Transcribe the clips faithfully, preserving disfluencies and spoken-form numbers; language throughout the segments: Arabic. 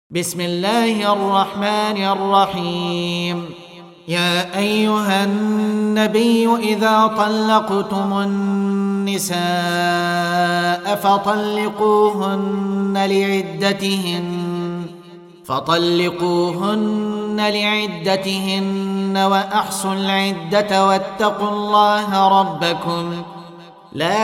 بسم الله الرحمن الرحيم. يا أيها النبي إذا طلقتم النساء فطلقوهن لعدتهن فطلقوهن لعدتهن وأحصوا العدة واتقوا الله ربكم لا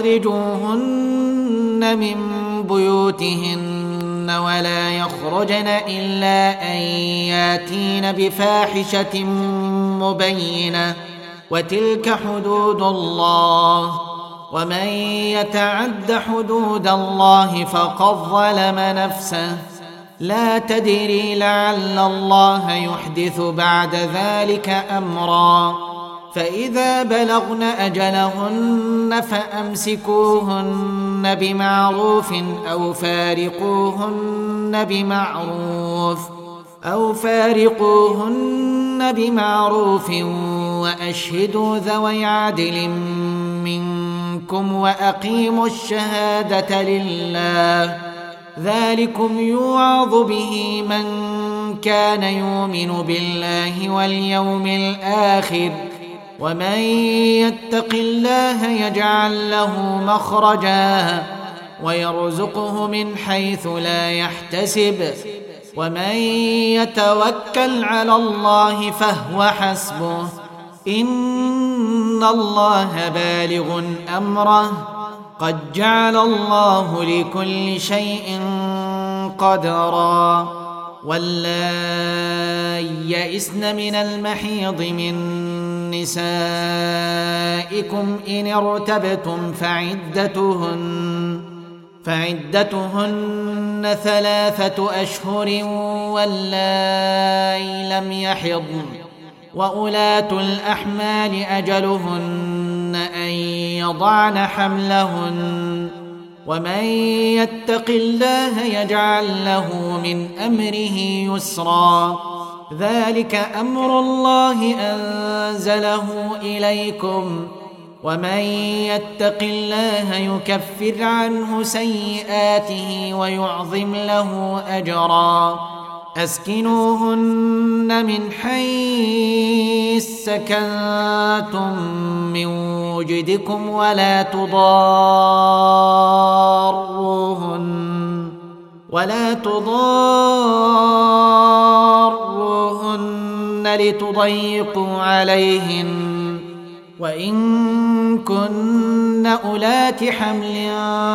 تخرجوهن من بيوتهن ولا يخرجن إلا أن ياتين بفاحشة مبينة وتلك حدود الله ومن يتعد حدود الله فقد ظلم نفسه لا تدري لعل الله يحدث بعد ذلك أمرا فإذا بلغن أجلهن فأمسكوهن بمعروف أو فارقوهن بمعروف أو فارقوهن بمعروف وأشهدوا ذوي عدل منكم وأقيموا الشهادة لله ذلكم يوعظ به من كان يؤمن بالله واليوم الآخر ومن يتق الله يجعل له مخرجا ويرزقه من حيث لا يحتسب ومن يتوكل على الله فهو حسبه إن الله بالغ أمره قد جعل الله لكل شيء قدرا واللائي يئسن من المحيض من نسائكم إن ارتبتم فعدتهن فعدتهن ثلاثة أشهر واللائي لم يحضن وأولاة الأحمال أجلهن أن يضعن حملهن ومن يتق الله يجعل له من أمره يسرا ذلك أمر الله أنزله إليكم ومن يتق الله يكفر عنه سيئاته ويعظم له أجرا أسكنوهن من حيث سكنتم من وجدكم ولا تضاروهن ولا تضاروهن لتضيقوا عليهن وإن كن أولات حمل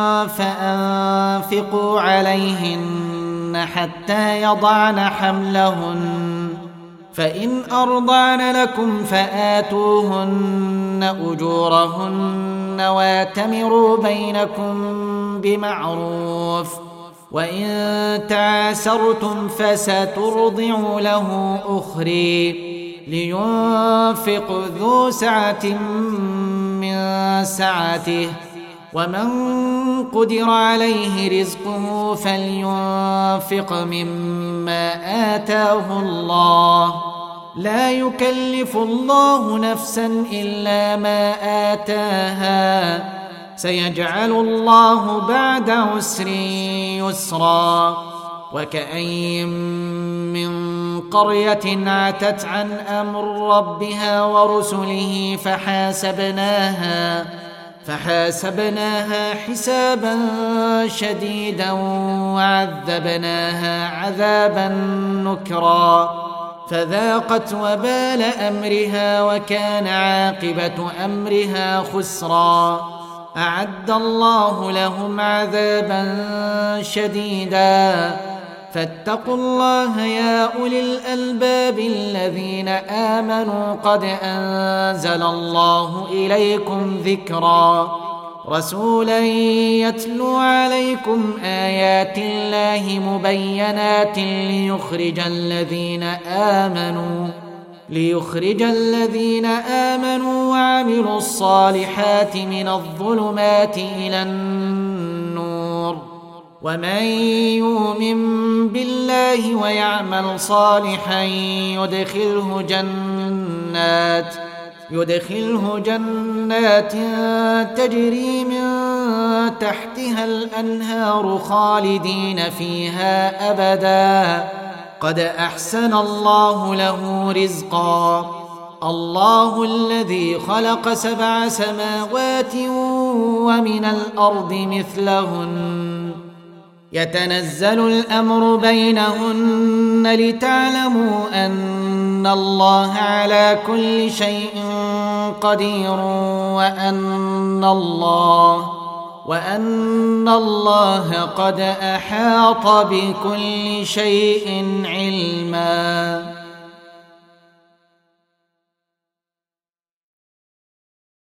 فأنفقوا عليهن حتى يضعن حملهن فإن أرضعن لكم فآتوهن أجورهن واتمروا بينكم بمعروف وإن تعاسرتم فسترضع له أخرى لينفق ذو سعة من سعته ومن قدر عليه رزقه فلينفق مما آتاه الله لا يكلف الله نفسا إلا ما آتاها سيجعل الله بعد عسر يسرا وكأين من قرية عتت عن أمر ربها ورسله فحاسبناها فحاسبناها حسابا شديدا وعذبناها عذابا نكرا فذاقت وبال أمرها وكان عاقبة أمرها خسرا أعد الله لهم عذابا شديدا فاتقوا الله يا أولي الألباب الذين آمنوا قد أنزل الله إليكم ذكرا رسولا يتلو عليكم آيات الله مبينات ليخرج الذين آمنوا ليخرج الذين آمنوا وعملوا الصالحات من الظلمات إلى النور ومن يؤمن بالله ويعمل صالحا يدخله جنات يدخله جنات تجري من تحتها الأنهار خالدين فيها أبدا قد أحسن الله له رزقا الله الذي خلق سبع سماوات ومن الأرض مثلهن يتنزل الأمر بينهن لتعلموا أن الله على كل شيء قدير وأن الله وأن الله قد أحاط بكل شيء علما.